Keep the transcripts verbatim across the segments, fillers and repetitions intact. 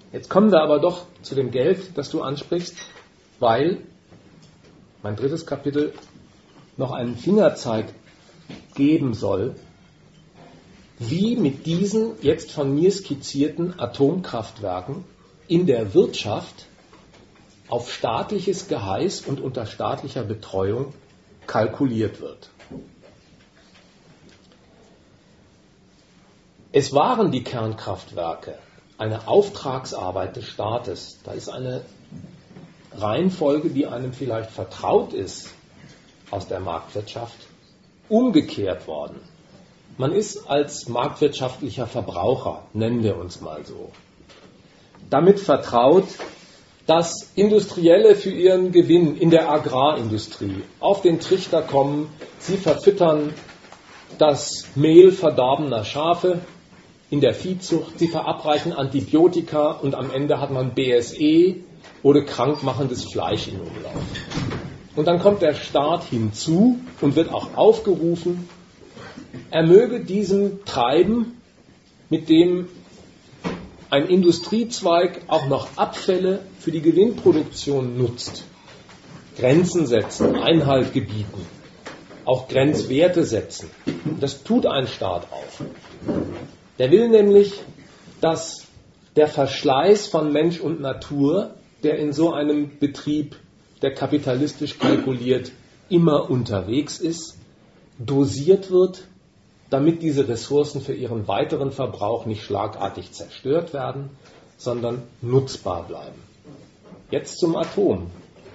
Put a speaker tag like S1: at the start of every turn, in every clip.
S1: Jetzt kommen wir aber doch zu dem Geld, das du ansprichst, weil mein drittes Kapitel noch einen Fingerzeig geben soll, wie mit diesen jetzt von mir skizzierten Atomkraftwerken in der Wirtschaft auf staatliches Geheiß und unter staatlicher Betreuung kalkuliert wird. Es waren die Kernkraftwerke eine Auftragsarbeit des Staates. Da ist eine Reihenfolge, die einem vielleicht vertraut ist aus der Marktwirtschaft, umgekehrt worden. Man ist als marktwirtschaftlicher Verbraucher, nennen wir uns mal so, damit vertraut, dass Industrielle für ihren Gewinn in der Agrarindustrie auf den Trichter kommen, sie verfüttern das Mehl verdorbener Schafe in der Viehzucht, sie verabreichen Antibiotika und am Ende hat man B S E oder krankmachendes Fleisch in Umlauf. Und dann kommt der Staat hinzu und wird auch aufgerufen, er möge diesem Treiben, mit dem ein Industriezweig auch noch Abfälle für die Gewinnproduktion nutzt, Grenzen setzen, Einhalt gebieten, auch Grenzwerte setzen. Das tut ein Staat auch. Der will nämlich, dass der Verschleiß von Mensch und Natur, der in so einem Betrieb, der kapitalistisch kalkuliert, immer unterwegs ist, dosiert wird, damit diese Ressourcen für ihren weiteren Verbrauch nicht schlagartig zerstört werden, sondern nutzbar bleiben. Jetzt zum Atom.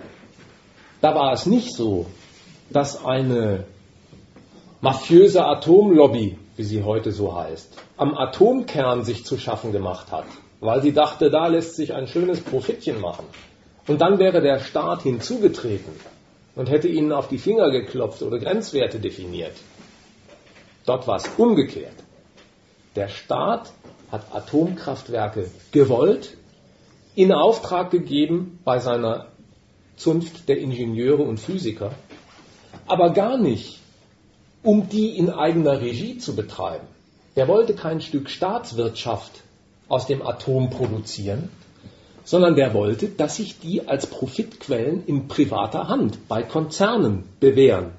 S1: Da war es nicht so, dass eine mafiöse Atomlobby, wie sie heute so heißt, am Atomkern sich zu schaffen gemacht hat, weil sie dachte, da lässt sich ein schönes Profitchen machen. Und dann wäre der Staat hinzugetreten und hätte ihnen auf die Finger geklopft oder Grenzwerte definiert. Dort war es umgekehrt. Der Staat hat Atomkraftwerke gewollt, in Auftrag gegeben bei seiner Zunft der Ingenieure und Physiker, aber gar nicht, um die in eigener Regie zu betreiben. Der wollte kein Stück Staatswirtschaft aus dem Atom produzieren, sondern der wollte, dass sich die als Profitquellen in privater Hand bei Konzernen bewähren.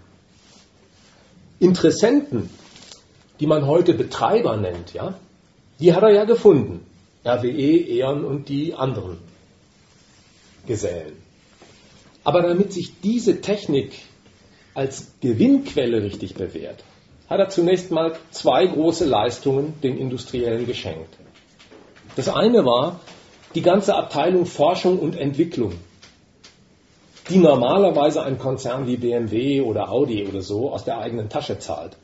S1: Interessenten, die man heute Betreiber nennt, ja, die hat er ja gefunden. R W E, E.ON und die anderen Gesellen. Aber damit sich diese Technik als Gewinnquelle richtig bewährt, hat er zunächst mal zwei große Leistungen den Industriellen geschenkt. Das eine war die ganze Abteilung Forschung und Entwicklung, die normalerweise ein Konzern wie B M W oder Audi oder so aus der eigenen Tasche zahlt,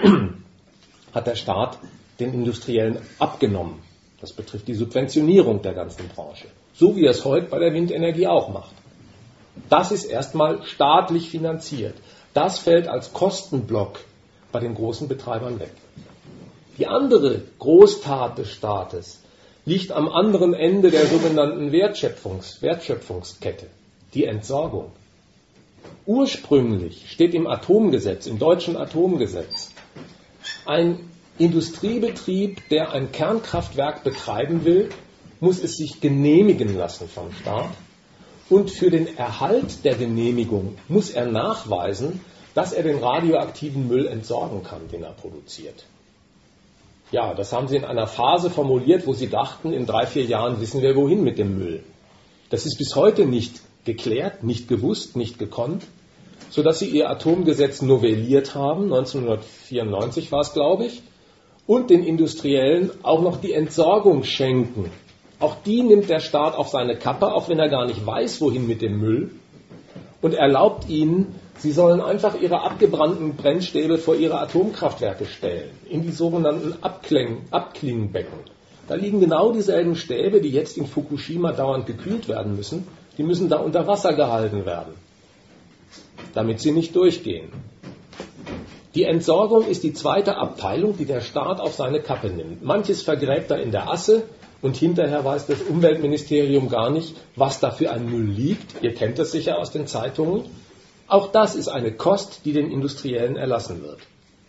S1: hat der Staat den Industriellen abgenommen. Das betrifft die Subventionierung der ganzen Branche, so wie er es heute bei der Windenergie auch macht. Das ist erstmal staatlich finanziert. Das fällt als Kostenblock bei den großen Betreibern weg. Die andere Großtat des Staates liegt am anderen Ende der sogenannten Wertschöpfungs- Wertschöpfungskette, die Entsorgung. Ursprünglich steht im Atomgesetz, im deutschen Atomgesetz, ein Industriebetrieb, der ein Kernkraftwerk betreiben will, muss es sich genehmigen lassen vom Staat. Und für den Erhalt der Genehmigung muss er nachweisen, dass er den radioaktiven Müll entsorgen kann, den er produziert. Ja, das haben sie in einer Phase formuliert, wo sie dachten, in drei, vier Jahren wissen wir, wohin mit dem Müll. Das ist bis heute nicht geklärt, nicht gewusst, nicht gekonnt, sodass sie ihr Atomgesetz novelliert haben, neunzehnhundertvierundneunzig war es, glaube ich, und den Industriellen auch noch die Entsorgung schenken. Auch die nimmt der Staat auf seine Kappe, auch wenn er gar nicht weiß, wohin mit dem Müll, und erlaubt ihnen, sie sollen einfach ihre abgebrannten Brennstäbe vor ihre Atomkraftwerke stellen, in die sogenannten Abkling, Abklingbecken. Da liegen genau dieselben Stäbe, die jetzt in Fukushima dauernd gekühlt werden müssen, die müssen da unter Wasser gehalten werden, damit sie nicht durchgehen. Die Entsorgung ist die zweite Abteilung, die der Staat auf seine Kappe nimmt. Manches vergräbt er in der Asse und hinterher weiß das Umweltministerium gar nicht, was da für ein Müll liegt. Ihr kennt das sicher aus den Zeitungen. Auch das ist eine Kost, die den Industriellen erlassen wird.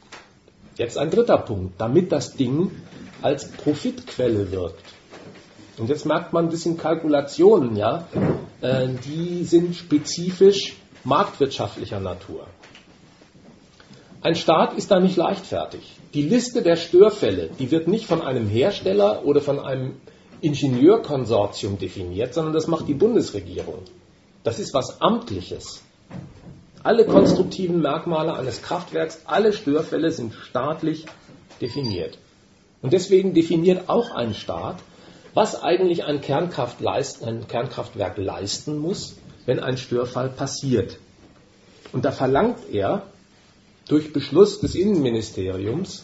S1: Jetzt ein dritter Punkt, damit das Ding als Profitquelle wirkt. Und jetzt merkt man, das sind Kalkulationen, ja, äh, die sind spezifisch marktwirtschaftlicher Natur. Ein Staat ist da nicht leichtfertig. Die Liste der Störfälle, die wird nicht von einem Hersteller oder von einem Ingenieurkonsortium definiert, sondern das macht die Bundesregierung. Das ist was Amtliches. Alle konstruktiven Merkmale eines Kraftwerks, alle Störfälle sind staatlich definiert. Und deswegen definiert auch ein Staat, was eigentlich ein, Kernkraft leist, ein Kernkraftwerk leisten muss, wenn ein Störfall passiert. Und da verlangt er durch Beschluss des Innenministeriums,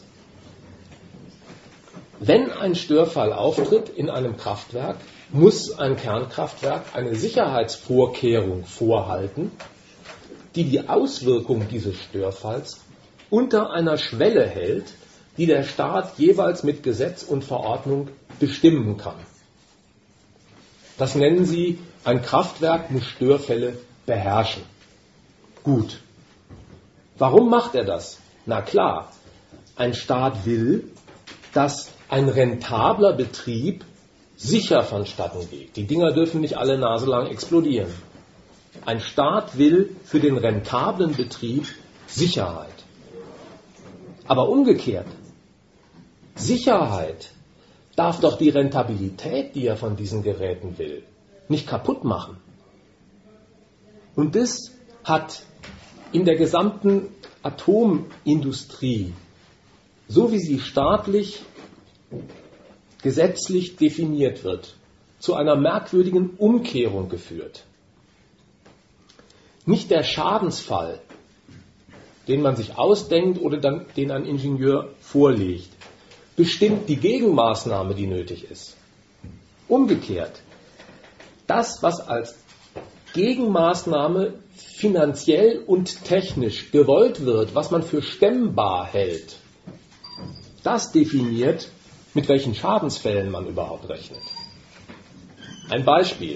S1: wenn ein Störfall auftritt in einem Kraftwerk, muss ein Kernkraftwerk eine Sicherheitsvorkehrung vorhalten, die die Auswirkung dieses Störfalls unter einer Schwelle hält, die der Staat jeweils mit Gesetz und Verordnung bestimmen kann. Das nennen sie, ein Kraftwerk muss Störfälle beherrschen. Gut. Warum macht er das? Na klar, ein Staat will, dass ein rentabler Betrieb sicher vonstatten geht. Die Dinger dürfen nicht alle Nase lang explodieren. Ein Staat will für den rentablen Betrieb Sicherheit. Aber umgekehrt, Sicherheit darf doch die Rentabilität, die er von diesen Geräten will, nicht kaputt machen. Und das hat in der gesamten Atomindustrie, so wie sie staatlich, gesetzlich definiert wird, zu einer merkwürdigen Umkehrung geführt. Nicht der Schadensfall, den man sich ausdenkt oder dann, den ein Ingenieur vorlegt, bestimmt die Gegenmaßnahme, die nötig ist. Umgekehrt, das, was als Gegenmaßnahme finanziell und technisch gewollt wird, was man für stemmbar hält, das definiert, mit welchen Schadensfällen man überhaupt rechnet. Ein Beispiel.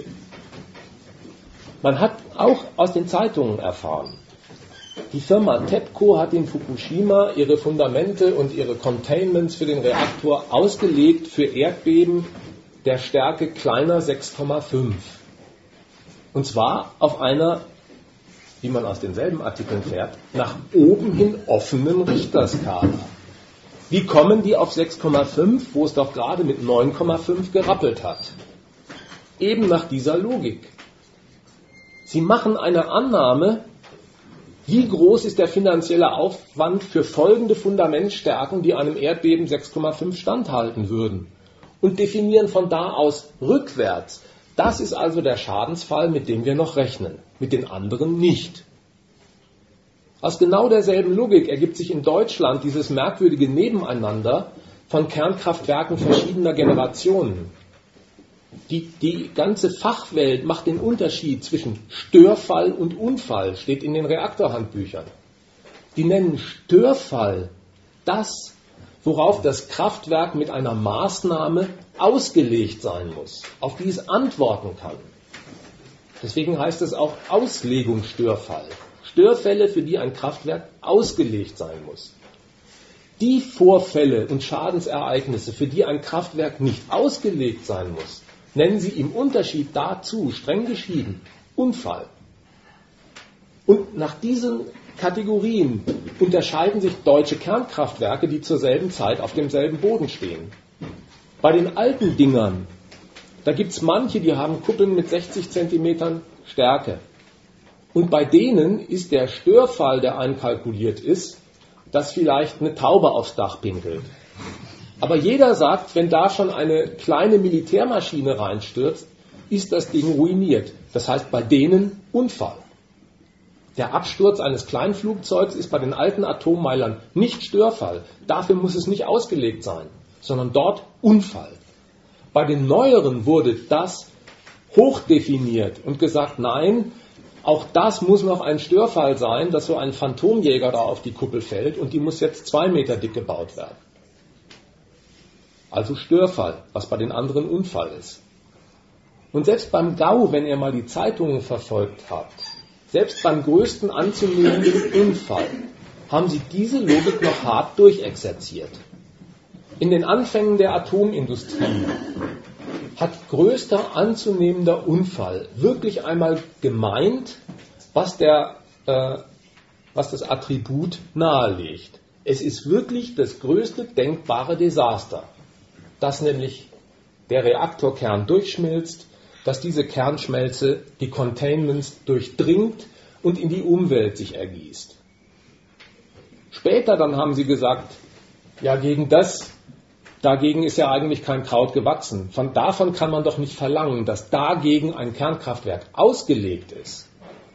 S1: Man hat auch aus den Zeitungen erfahren, die Firma TEPCO hat in Fukushima ihre Fundamente und ihre Containments für den Reaktor ausgelegt für Erdbeben der Stärke kleiner sechs Komma fünf. Und zwar auf einer, wie man aus denselben Artikeln fährt, nach oben hin offenen Richterskala. Wie kommen die auf sechs Komma fünf, wo es doch gerade mit neun Komma fünf gerappelt hat? Eben nach dieser Logik. Sie machen eine Annahme, wie groß ist der finanzielle Aufwand für folgende Fundamentstärken, die einem Erdbeben sechs Komma fünf standhalten würden, und definieren von da aus rückwärts. Das ist also der Schadensfall, mit dem wir noch rechnen, mit den anderen nicht. Aus genau derselben Logik ergibt sich in Deutschland dieses merkwürdige Nebeneinander von Kernkraftwerken verschiedener Generationen. Die, die ganze Fachwelt macht den Unterschied zwischen Störfall und Unfall, steht in den Reaktorhandbüchern. Die nennen Störfall das, worauf das Kraftwerk mit einer Maßnahme ausgelegt sein muss, auf die es antworten kann. Deswegen heißt es auch Auslegungsstörfall. Störfälle, für die ein Kraftwerk ausgelegt sein muss. Die Vorfälle und Schadensereignisse, für die ein Kraftwerk nicht ausgelegt sein muss, nennen sie im Unterschied dazu, streng geschieden, Unfall. Und nach diesen Kategorien unterscheiden sich deutsche Kernkraftwerke, die zur selben Zeit auf demselben Boden stehen. Bei den alten Dingern, da gibt es manche, die haben Kuppeln mit sechzig Zentimetern Stärke. Und bei denen ist der Störfall, der einkalkuliert ist, dass vielleicht eine Taube aufs Dach pinkelt. Aber jeder sagt, wenn da schon eine kleine Militärmaschine reinstürzt, ist das Ding ruiniert. Das heißt bei denen Unfall. Der Absturz eines Kleinflugzeugs ist bei den alten Atommeilern nicht Störfall. Dafür muss es nicht ausgelegt sein, sondern dort Unfall. Bei den neueren wurde das hochdefiniert und gesagt, nein, auch das muss noch ein Störfall sein, dass so ein Phantomjäger da auf die Kuppel fällt und die muss jetzt zwei Meter dick gebaut werden. Also Störfall, was bei den anderen Unfall ist. Und selbst beim GAU, wenn ihr mal die Zeitungen verfolgt habt, selbst beim größten anzunehmenden Unfall, haben sie diese Logik noch hart durchexerziert. In den Anfängen der Atomindustrie hat größter anzunehmender Unfall wirklich einmal gemeint, was, der, äh, was das Attribut nahelegt. Es ist wirklich das größte denkbare Desaster, dass nämlich der Reaktorkern durchschmilzt, dass diese Kernschmelze die Containments durchdringt und in die Umwelt sich ergießt. Später dann haben sie gesagt, ja, gegen das, dagegen ist ja eigentlich kein Kraut gewachsen. Von davon kann man doch nicht verlangen, dass dagegen ein Kernkraftwerk ausgelegt ist.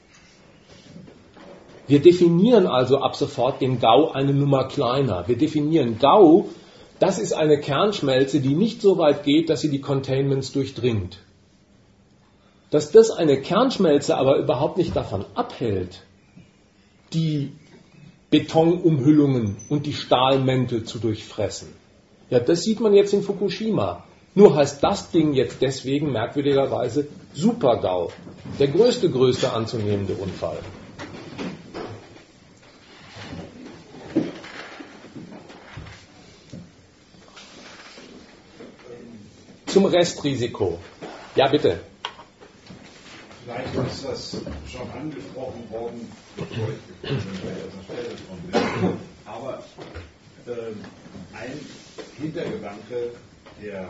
S1: Wir definieren also ab sofort den GAU eine Nummer kleiner. Wir definieren GAU, das ist eine Kernschmelze, die nicht so weit geht, dass sie die Containments durchdringt. Dass das eine Kernschmelze aber überhaupt nicht davon abhält, die Betonumhüllungen und die Stahlmäntel zu durchfressen. Ja, das sieht man jetzt in Fukushima. Nur heißt das Ding jetzt deswegen merkwürdigerweise Super-GAU. Der größte, größte anzunehmende Unfall. Zum Restrisiko. Ja, bitte.
S2: Vielleicht ist das schon angesprochen worden, bevor ich gekommen bin, aber äh, ein Hintergedanke der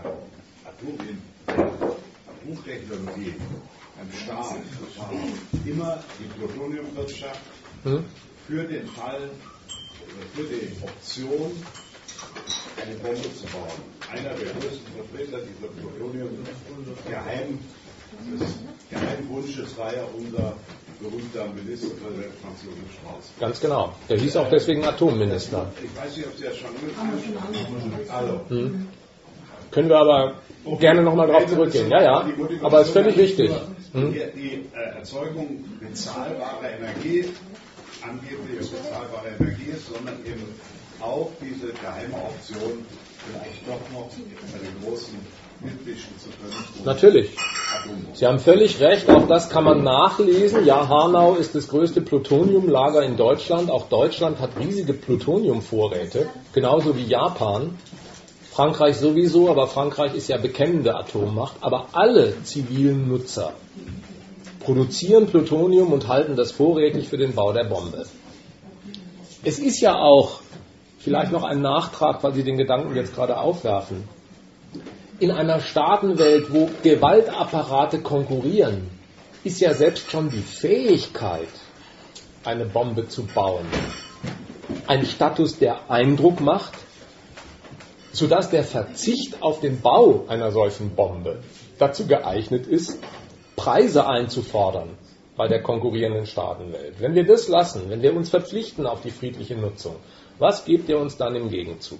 S2: Atomtechnologie, ein Staat, war immer die Plutoniumwirtschaft hm? für den Fall, für die Option, eine Bombe zu bauen. Einer der größten Vertreter dieser Plutonium-Geheim des Geheimwunsches war ja unser berühmter Ministerpräsident Franz Josef Strauß.
S1: Ganz genau. Der hieß auch deswegen Atomminister.
S2: Ich weiß nicht, ob Sie das schon angesprochen haben. Also.
S1: Hm. Können wir aber okay. gerne nochmal drauf zurückgehen. Ja, ja. Aber es ist völlig wichtig.
S2: Hm? Die, die äh, Erzeugung bezahlbarer Energie, angeblich bezahlbarer Energie ist, sondern eben auch diese geheime Option, vielleicht doch noch bei den großen mitmischen zu können.
S1: Natürlich. Sie haben völlig recht, auch das kann man nachlesen. Ja, Hanau ist das größte Plutoniumlager in Deutschland. Auch Deutschland hat riesige Plutoniumvorräte, genauso wie Japan. Frankreich sowieso, aber Frankreich ist ja bekennende Atommacht. Aber alle zivilen Nutzer produzieren Plutonium und halten das vorrätig für den Bau der Bombe. Es ist ja auch, vielleicht noch ein Nachtrag, weil Sie den Gedanken jetzt gerade aufwerfen, in einer Staatenwelt, wo Gewaltapparate konkurrieren, ist ja selbst schon die Fähigkeit, eine Bombe zu bauen, ein Status, der Eindruck macht, sodass der Verzicht auf den Bau einer solchen Bombe dazu geeignet ist, Preise einzufordern bei der konkurrierenden Staatenwelt. Wenn wir das lassen, wenn wir uns verpflichten auf die friedliche Nutzung, was gibt ihr uns dann im Gegenzug?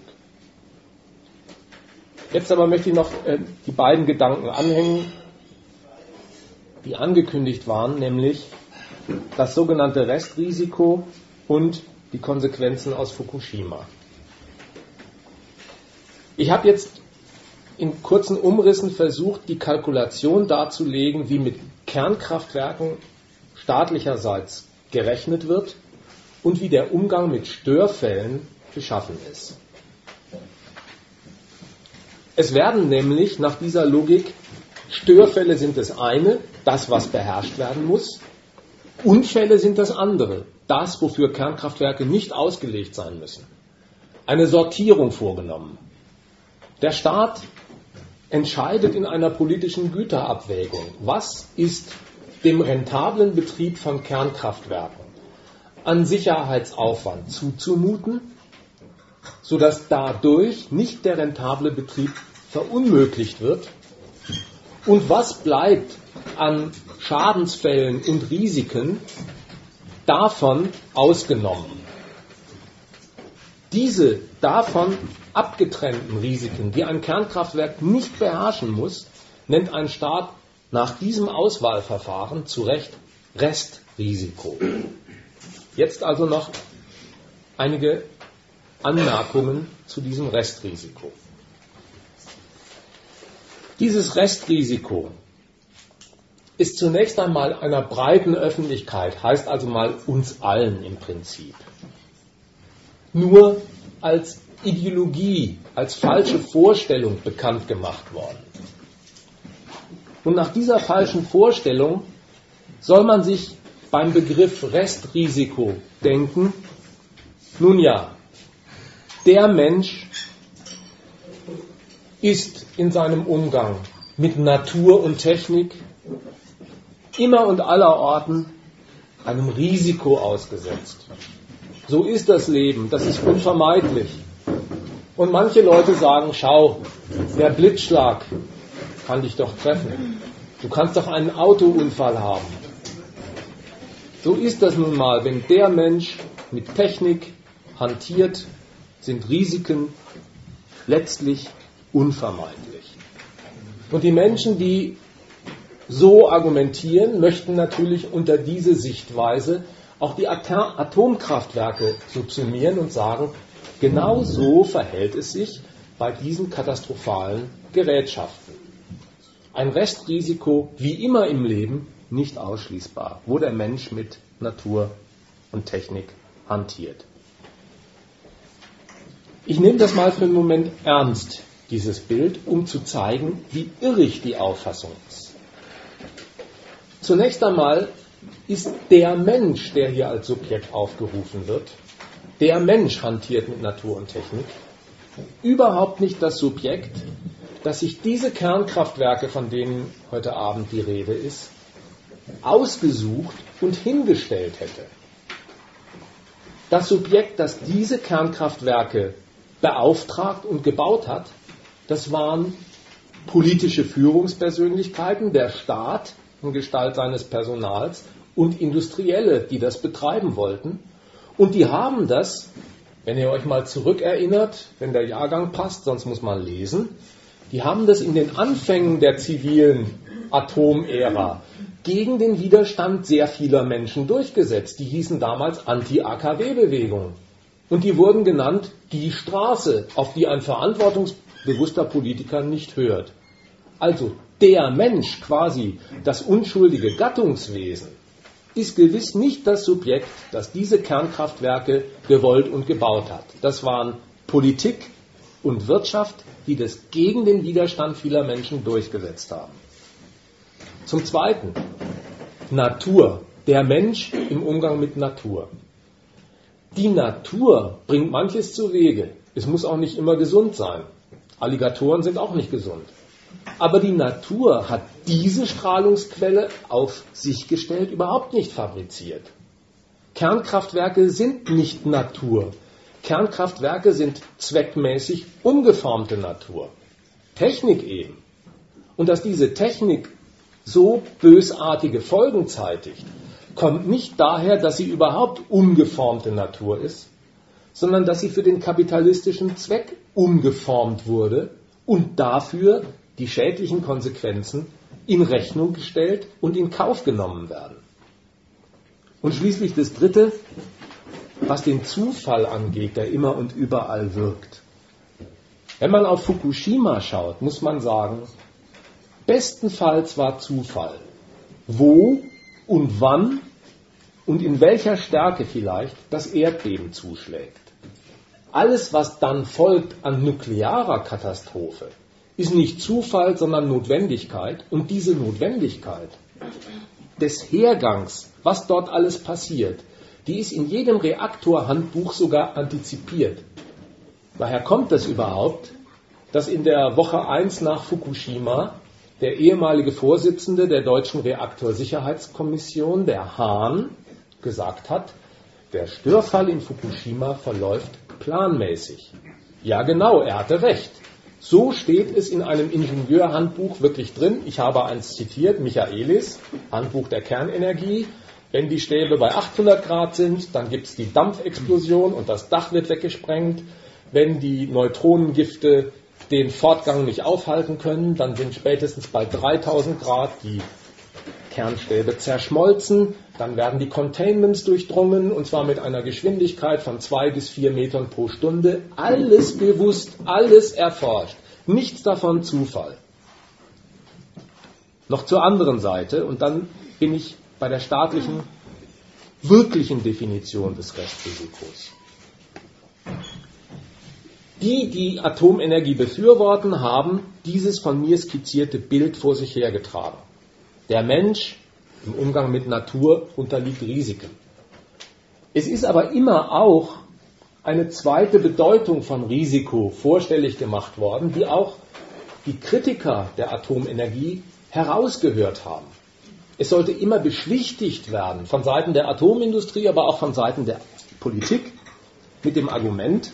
S1: Jetzt aber möchte ich noch äh, die beiden Gedanken anhängen, die angekündigt waren, nämlich das sogenannte Restrisiko und die Konsequenzen aus Fukushima. Ich habe jetzt in kurzen Umrissen versucht, die Kalkulation darzulegen, wie mit Kernkraftwerken staatlicherseits gerechnet wird und wie der Umgang mit Störfällen beschaffen ist. Es werden nämlich nach dieser Logik, Störfälle sind das eine, das, was beherrscht werden muss, Unfälle sind das andere, das, wofür Kernkraftwerke nicht ausgelegt sein müssen. Eine Sortierung vorgenommen. Der Staat entscheidet in einer politischen Güterabwägung, was ist dem rentablen Betrieb von Kernkraftwerken an Sicherheitsaufwand zuzumuten, sodass dadurch nicht der rentable Betrieb verunmöglicht wird, und was bleibt an Schadensfällen und Risiken davon ausgenommen. Diese davon abgetrennten Risiken, die ein Kernkraftwerk nicht beherrschen muss, nennt ein Staat nach diesem Auswahlverfahren zu Recht Restrisiko. Jetzt also noch einige Anmerkungen zu diesem Restrisiko. Dieses Restrisiko ist zunächst einmal einer breiten Öffentlichkeit, heißt also mal uns allen im Prinzip, nur als Ideologie, als falsche Vorstellung bekannt gemacht worden. Und nach dieser falschen Vorstellung soll man sich beim Begriff Restrisiko denken, nun ja, der Mensch ist in seinem Umgang mit Natur und Technik immer und allerorten einem Risiko ausgesetzt. So ist das Leben, das ist unvermeidlich. Und manche Leute sagen, schau, der Blitzschlag kann dich doch treffen. Du kannst doch einen Autounfall haben. So ist das nun mal, wenn der Mensch mit Technik hantiert, sind Risiken letztlich unvermeidlich. Und die Menschen, die so argumentieren, möchten natürlich unter diese Sichtweise auch die Atomkraftwerke subsumieren und sagen, genau so verhält es sich bei diesen katastrophalen Gerätschaften. Ein Restrisiko, wie immer im Leben, nicht ausschließbar, wo der Mensch mit Natur und Technik hantiert. Ich nehme das mal für einen Moment ernst, dieses Bild, um zu zeigen, wie irrig die Auffassung ist. Zunächst einmal ist der Mensch, der hier als Subjekt aufgerufen wird, der Mensch hantiert mit Natur und Technik, überhaupt nicht das Subjekt, dass sich diese Kernkraftwerke, von denen heute Abend die Rede ist, ausgesucht und hingestellt hätte. Das Subjekt, das diese Kernkraftwerke beauftragt und gebaut hat, das waren politische Führungspersönlichkeiten, der Staat in Gestalt seines Personals und Industrielle, die das betreiben wollten. Und die haben das, wenn ihr euch mal zurückerinnert, wenn der Jahrgang passt, sonst muss man lesen, die haben das in den Anfängen der zivilen Atomära gegen den Widerstand sehr vieler Menschen durchgesetzt. Die hießen damals Anti-A K W-Bewegung. Und die wurden genannt die Straße, auf die ein verantwortungsbewusster Politiker nicht hört. Also der Mensch, quasi das unschuldige Gattungswesen, ist gewiss nicht das Subjekt, das diese Kernkraftwerke gewollt und gebaut hat. Das waren Politik und Wirtschaft, die das gegen den Widerstand vieler Menschen durchgesetzt haben. Zum Zweiten, Natur, der Mensch im Umgang mit Natur. Die Natur bringt manches zu Wege. Es muss auch nicht immer gesund sein. Alligatoren sind auch nicht gesund. Aber die Natur hat diese Strahlungsquelle auf sich gestellt, überhaupt nicht fabriziert. Kernkraftwerke sind nicht Natur. Kernkraftwerke sind zweckmäßig umgeformte Natur. Technik eben. Und dass diese Technik so bösartige Folgen zeitigt, kommt nicht daher, dass sie überhaupt umgeformte Natur ist, sondern dass sie für den kapitalistischen Zweck umgeformt wurde und dafür die schädlichen Konsequenzen in Rechnung gestellt und in Kauf genommen werden. Und schließlich das Dritte, was den Zufall angeht, der immer und überall wirkt. Wenn man auf Fukushima schaut, muss man sagen, bestenfalls war Zufall, wo und wann und in welcher Stärke vielleicht das Erdbeben zuschlägt. Alles, was dann folgt an nuklearer Katastrophe, ist nicht Zufall, sondern Notwendigkeit. Und diese Notwendigkeit des Hergangs, was dort alles passiert, die ist in jedem Reaktorhandbuch sogar antizipiert. Daher kommt es überhaupt, dass in der Woche eins nach Fukushima der ehemalige Vorsitzende der deutschen Reaktorsicherheitskommission, der Hahn, gesagt hat, der Störfall in Fukushima verläuft planmäßig. Ja genau, er hatte recht. So steht es in einem Ingenieurhandbuch wirklich drin. Ich habe eins zitiert, Michaelis, Handbuch der Kernenergie. Wenn die Stäbe bei achthundert Grad sind, dann gibt es die Dampfexplosion und das Dach wird weggesprengt. Wenn die Neutronengifte den Fortgang nicht aufhalten können, dann sind spätestens bei dreitausend Grad die Kernstäbe zerschmolzen. Dann werden die Containments durchdrungen, und zwar mit einer Geschwindigkeit von zwei bis vier Metern pro Stunde. Alles bewusst, alles erforscht. Nichts davon Zufall. Noch zur anderen Seite, und dann bin ich bei der staatlichen, wirklichen Definition des Restrisikos. Die, die Atomenergie befürworten, haben dieses von mir skizzierte Bild vor sich hergetragen. Der Mensch im Umgang mit Natur unterliegt Risiken. Es ist aber immer auch eine zweite Bedeutung von Risiko vorstellig gemacht worden, die auch die Kritiker der Atomenergie herausgehört haben. Es sollte immer beschwichtigt werden von Seiten der Atomindustrie, aber auch von Seiten der Politik mit dem Argument,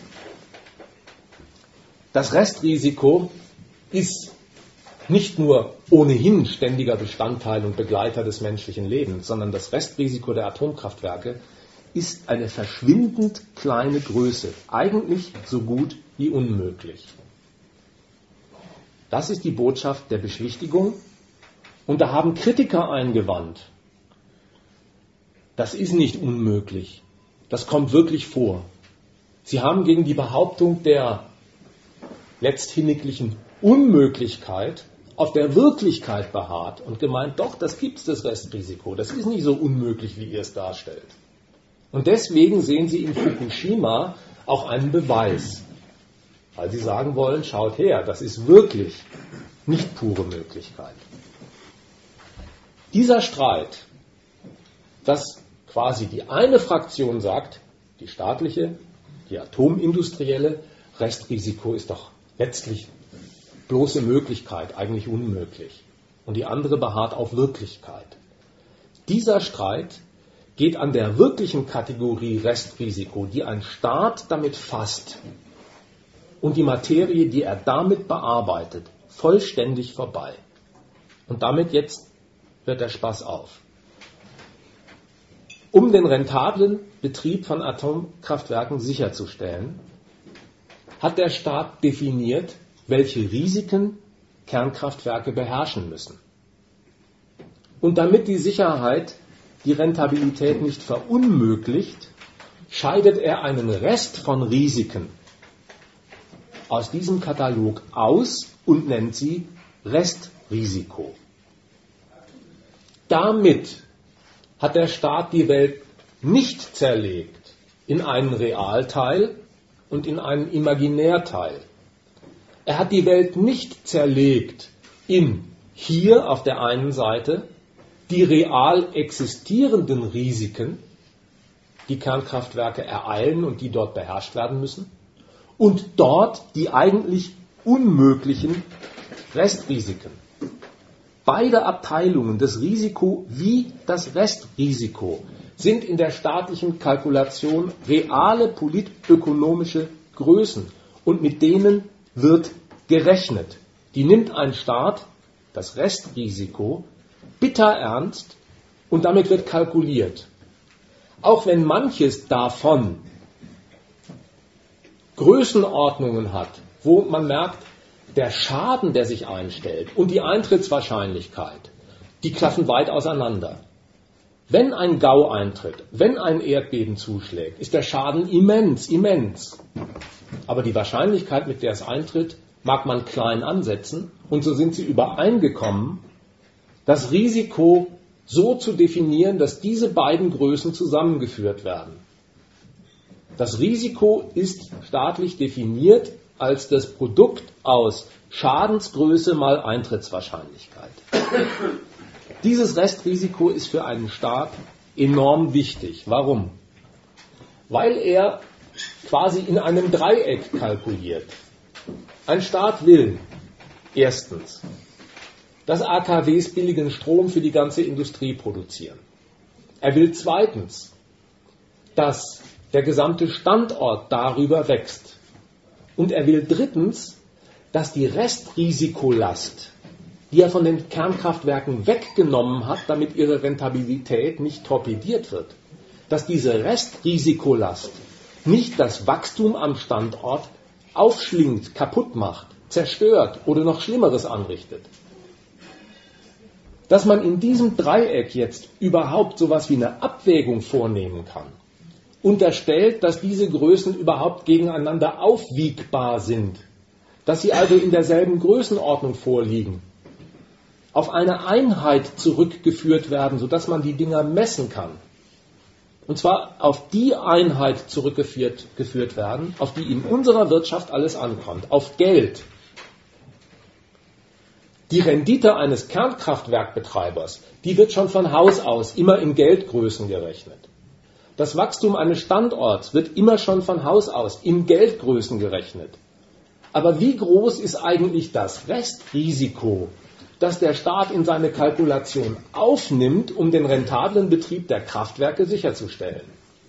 S1: das Restrisiko ist nicht nur ohnehin ständiger Bestandteil und Begleiter des menschlichen Lebens, sondern das Restrisiko der Atomkraftwerke ist eine verschwindend kleine Größe, eigentlich so gut wie unmöglich. Das ist die Botschaft der Beschwichtigung. Und da haben Kritiker eingewandt, das ist nicht unmöglich, das kommt wirklich vor. Sie haben gegen die Behauptung der letzthinniglichen Unmöglichkeit auf der Wirklichkeit beharrt und gemeint, doch, das gibt es, das Restrisiko, das ist nicht so unmöglich, wie ihr es darstellt. Und deswegen sehen Sie in Fukushima auch einen Beweis, weil Sie sagen wollen, schaut her, das ist wirklich nicht pure Möglichkeit. Dieser Streit, dass quasi die eine Fraktion sagt, die staatliche, die atomindustrielle, Restrisiko ist doch letztlich bloße Möglichkeit, eigentlich unmöglich. Und die andere beharrt auf Wirklichkeit. Dieser Streit geht an der wirklichen Kategorie Restrisiko, die ein Staat damit fasst, und die Materie, die er damit bearbeitet, vollständig vorbei. Und damit jetzt hört der Spaß auf. Um den rentablen Betrieb von Atomkraftwerken sicherzustellen, hat der Staat definiert, welche Risiken Kernkraftwerke beherrschen müssen. Und damit die Sicherheit die Rentabilität nicht verunmöglicht, scheidet er einen Rest von Risiken aus diesem Katalog aus und nennt sie Restrisiko. Damit hat der Staat die Welt nicht zerlegt in einen Realteil und in einen Imaginärteil. Er hat die Welt nicht zerlegt in hier auf der einen Seite die real existierenden Risiken, die Kernkraftwerke ereilen und die dort beherrscht werden müssen, und dort die eigentlich unmöglichen Restrisiken. Beide Abteilungen, das Risiko wie das Restrisiko, sind in der staatlichen Kalkulation reale politökonomische Größen und mit denen wird gerechnet. Die nimmt ein Staat, das Restrisiko, bitter ernst und damit wird kalkuliert. Auch wenn manches davon Größenordnungen hat, wo man merkt, der Schaden, der sich einstellt und die Eintrittswahrscheinlichkeit, die klaffen weit auseinander. Wenn ein Gau eintritt, wenn ein Erdbeben zuschlägt, ist der Schaden immens, immens. Aber die Wahrscheinlichkeit, mit der es eintritt, mag man klein ansetzen und so sind sie übereingekommen, das Risiko so zu definieren, dass diese beiden Größen zusammengeführt werden. Das Risiko ist staatlich definiert als das Produkt aus Schadensgröße mal Eintrittswahrscheinlichkeit. Dieses Restrisiko ist für einen Staat enorm wichtig. Warum? Weil er quasi in einem Dreieck kalkuliert. Ein Staat will erstens, dass A K Ws billigen Strom für die ganze Industrie produzieren. Er will zweitens, dass der gesamte Standort darüber wächst. Und er will drittens, dass die Restrisikolast, die er von den Kernkraftwerken weggenommen hat, damit ihre Rentabilität nicht torpediert wird, dass diese Restrisikolast nicht das Wachstum am Standort aufschlingt, kaputt macht, zerstört oder noch Schlimmeres anrichtet. Dass man in diesem Dreieck jetzt überhaupt sowas wie eine Abwägung vornehmen kann, unterstellt, dass diese Größen überhaupt gegeneinander aufwiegbar sind, dass sie also in derselben Größenordnung vorliegen, auf eine Einheit zurückgeführt werden, sodass man die Dinger messen kann. Und zwar auf die Einheit zurückgeführt geführt werden, auf die in unserer Wirtschaft alles ankommt, auf Geld. Die Rendite eines Kernkraftwerkbetreibers, die wird schon von Haus aus immer in Geldgrößen gerechnet. Das Wachstum eines Standorts wird immer schon von Haus aus in Geldgrößen gerechnet. Aber wie groß ist eigentlich das Restrisiko, das der Staat in seine Kalkulation aufnimmt, um den rentablen Betrieb der Kraftwerke sicherzustellen?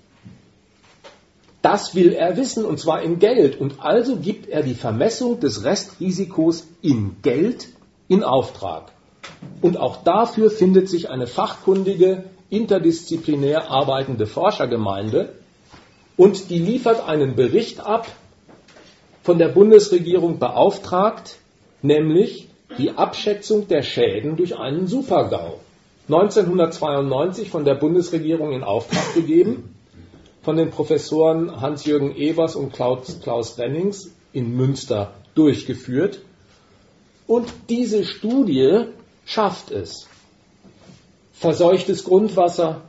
S1: Das will er wissen, und zwar in Geld. Und also gibt er die Vermessung des Restrisikos in Geld in Auftrag. Und auch dafür findet sich eine fachkundige, interdisziplinär arbeitende Forschergemeinde, und die liefert einen Bericht ab, von der Bundesregierung beauftragt, nämlich die Abschätzung der Schäden durch einen Super-GAU. neunzehnhundertzweiundneunzig von der Bundesregierung in Auftrag gegeben, von den Professoren Hans-Jürgen Evers und Klaus, Klaus Rennings in Münster durchgeführt. Und diese Studie schafft es. Verseuchtes Grundwasser,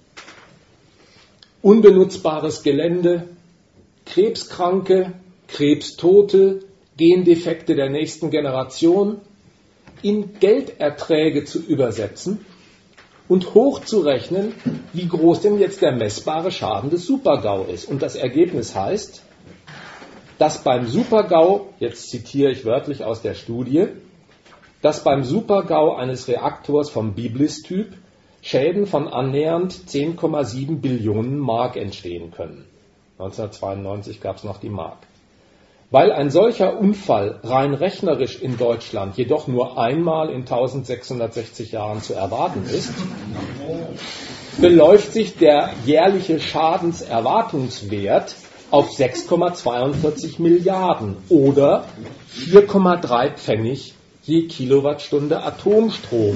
S1: unbenutzbares Gelände, Krebskranke, Krebstote, Gendefekte der nächsten Generation in Gelderträge zu übersetzen und hochzurechnen, wie groß denn jetzt der messbare Schaden des Super-GAU ist. Und das Ergebnis heißt, dass beim Super-GAU, jetzt zitiere ich wörtlich aus der Studie, dass beim Super-GAU eines Reaktors vom Biblis-Typ Schäden von annähernd zehn Komma sieben Billionen Mark entstehen können. neunzehnhundertzweiundneunzig gab es noch die Mark. Weil ein solcher Unfall rein rechnerisch in Deutschland jedoch nur einmal in eintausendsechshundertsechzig Jahren zu erwarten ist, beläuft sich der jährliche Schadenserwartungswert auf sechs Komma zweiundvierzig Milliarden oder vier Komma drei Pfennig je Kilowattstunde Atomstrom.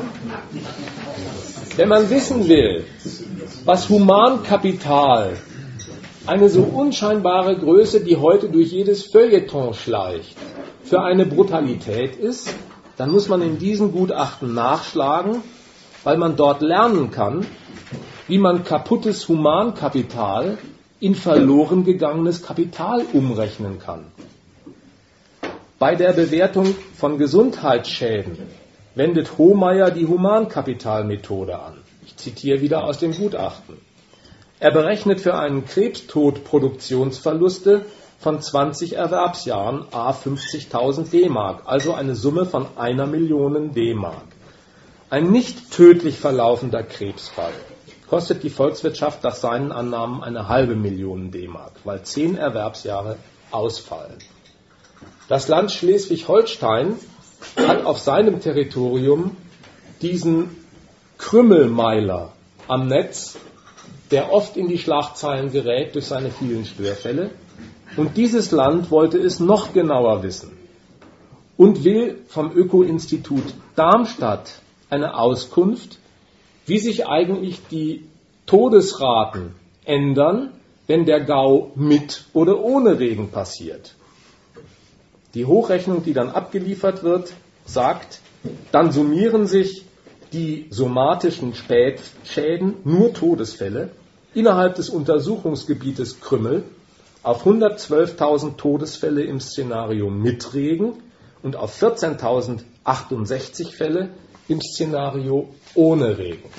S1: Wenn man wissen will, was Humankapital, eine so unscheinbare Größe, die heute durch jedes Feuilleton schleicht, für eine Brutalität ist, dann muss man in diesen Gutachten nachschlagen, weil man dort lernen kann, wie man kaputtes Humankapital in verloren gegangenes Kapital umrechnen kann. Bei der Bewertung von Gesundheitsschäden wendet Hohmeier die Humankapitalmethode an. Ich zitiere wieder aus dem Gutachten. Er berechnet für einen Krebstod Produktionsverluste von zwanzig Erwerbsjahren à fünfzigtausend D-Mark, also eine Summe von einer Million D-Mark. Ein nicht tödlich verlaufender Krebsfall kostet die Volkswirtschaft nach seinen Annahmen eine halbe Million D-Mark, weil zehn Erwerbsjahre ausfallen. Das Land Schleswig-Holstein hat auf seinem Territorium diesen Krümmelmeiler am Netz, der oft in die Schlagzeilen gerät durch seine vielen Störfälle. Und dieses Land wollte es noch genauer wissen und will vom Öko-Institut Darmstadt eine Auskunft, wie sich eigentlich die Todesraten ändern, wenn der GAU mit oder ohne Regen passiert. Die Hochrechnung, die dann abgeliefert wird, sagt, dann summieren sich die somatischen Spätschäden, nur Todesfälle, innerhalb des Untersuchungsgebietes Krümmel auf hundertzwölftausend Todesfälle im Szenario mit Regen und auf vierzehntausendachtundsechzig Fälle im Szenario ohne Regen.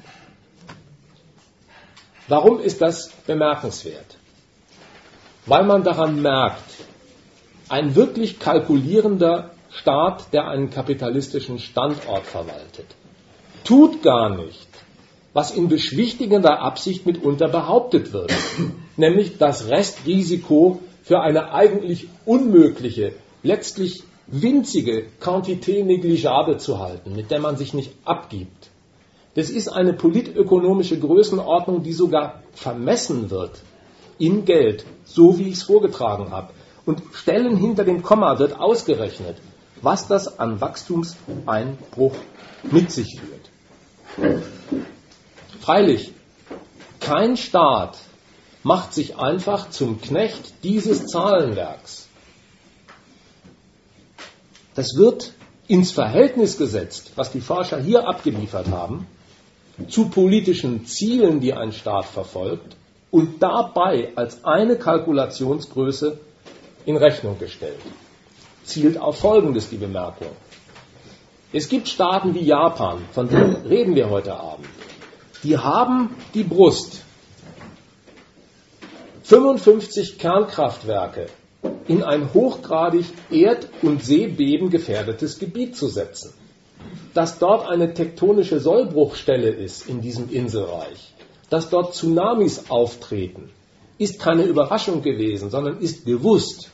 S1: Warum ist das bemerkenswert? Weil man daran merkt, ein wirklich kalkulierender Staat, der einen kapitalistischen Standort verwaltet, tut gar nicht, was in beschwichtigender Absicht mitunter behauptet wird, nämlich das Restrisiko für eine eigentlich unmögliche, letztlich winzige Quantité négligeable zu halten, mit der man sich nicht abgibt. Das ist eine politökonomische Größenordnung, die sogar vermessen wird in Geld, so wie ich es vorgetragen habe. Und Stellen hinter dem Komma wird ausgerechnet, was das an Wachstumseinbruch mit sich führt. Freilich, kein Staat macht sich einfach zum Knecht dieses Zahlenwerks. Das wird ins Verhältnis gesetzt, was die Forscher hier abgeliefert haben, zu politischen Zielen, die ein Staat verfolgt, und dabei als eine Kalkulationsgröße in Rechnung gestellt. Zielt auf Folgendes die Bemerkung. Es gibt Staaten wie Japan, von denen reden wir heute Abend. Die haben die Brust, fünfundfünfzig Kernkraftwerke in ein hochgradig erd- und seebebengefährdetes Gebiet zu setzen. Dass dort eine tektonische Sollbruchstelle ist in diesem Inselreich, dass dort Tsunamis auftreten, ist keine Überraschung gewesen, sondern ist gewusst.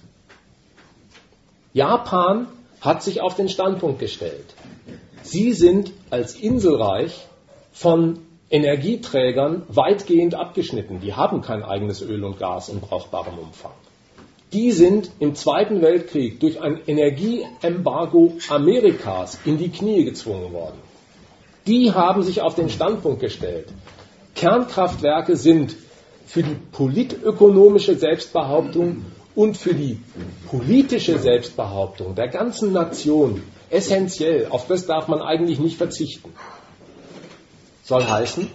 S1: Japan hat sich auf den Standpunkt gestellt. Sie sind als Inselreich von Energieträgern weitgehend abgeschnitten. Die haben kein eigenes Öl und Gas in brauchbarem Umfang. Die sind im Zweiten Weltkrieg durch ein Energieembargo Amerikas in die Knie gezwungen worden. Die haben sich auf den Standpunkt gestellt. Kernkraftwerke sind für die politökonomische Selbstbehauptung und für die politische Selbstbehauptung der ganzen Nation essentiell. Auf das darf man eigentlich nicht verzichten. Soll heißen,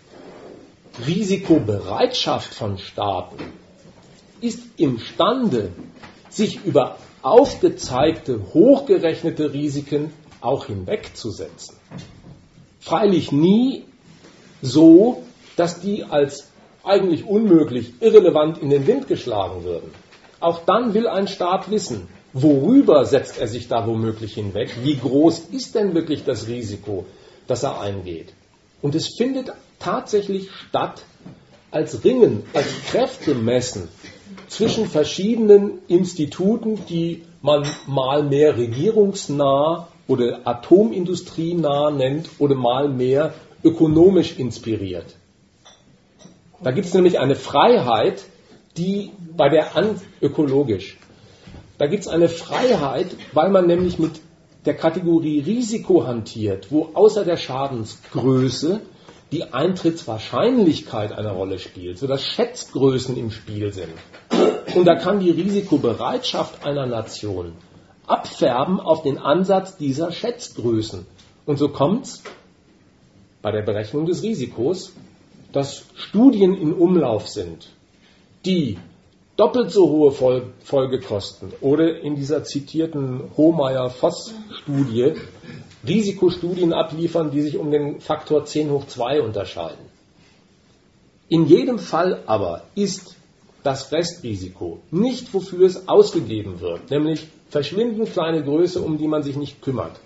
S1: Risikobereitschaft von Staaten ist imstande, sich über aufgezeigte, hochgerechnete Risiken auch hinwegzusetzen. Freilich nie so, dass die als eigentlich unmöglich, irrelevant in den Wind geschlagen würden. Auch dann will ein Staat wissen, worüber setzt er sich da womöglich hinweg, wie groß ist denn wirklich das Risiko, das er eingeht. Und es findet tatsächlich statt als Ringen, als Kräftemessen zwischen verschiedenen Instituten, die man mal mehr regierungsnah oder atomindustrienah nennt oder mal mehr ökonomisch inspiriert. Da gibt es nämlich eine Freiheit, die bei der An- ökologisch. Da gibt es eine Freiheit, weil man nämlich mit der Kategorie Risiko hantiert, wo außer der Schadensgröße die Eintrittswahrscheinlichkeit eine Rolle spielt, sodass Schätzgrößen im Spiel sind. Und da kann die Risikobereitschaft einer Nation abfärben auf den Ansatz dieser Schätzgrößen. Und so kommt es bei der Berechnung des Risikos, dass Studien in Umlauf sind, die doppelt so hohe Fol- Folgekosten oder in dieser zitierten Hohmeier-Voss-Studie Risikostudien abliefern, die sich um den Faktor zehn hoch zwei unterscheiden. In jedem Fall aber ist das Restrisiko nicht, wofür es ausgegeben wird, nämlich verschwindend kleine Größe, um die man sich nicht kümmert.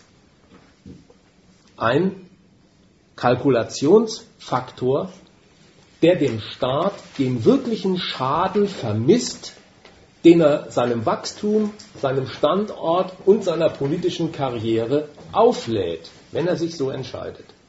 S1: Ein Kalkulationsfaktor, der dem Staat den wirklichen Schaden vermisst, den er seinem Wachstum, seinem Standort und seiner politischen Karriere auflädt, wenn er sich so entscheidet.